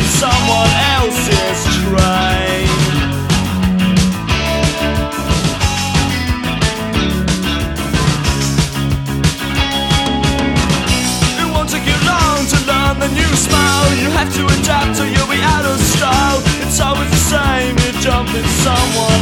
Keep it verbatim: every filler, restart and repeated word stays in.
in someone else's train. It won't take you long to learn the new smile. You have to adapt or you'll be out of style. It's always the same, you jump in someone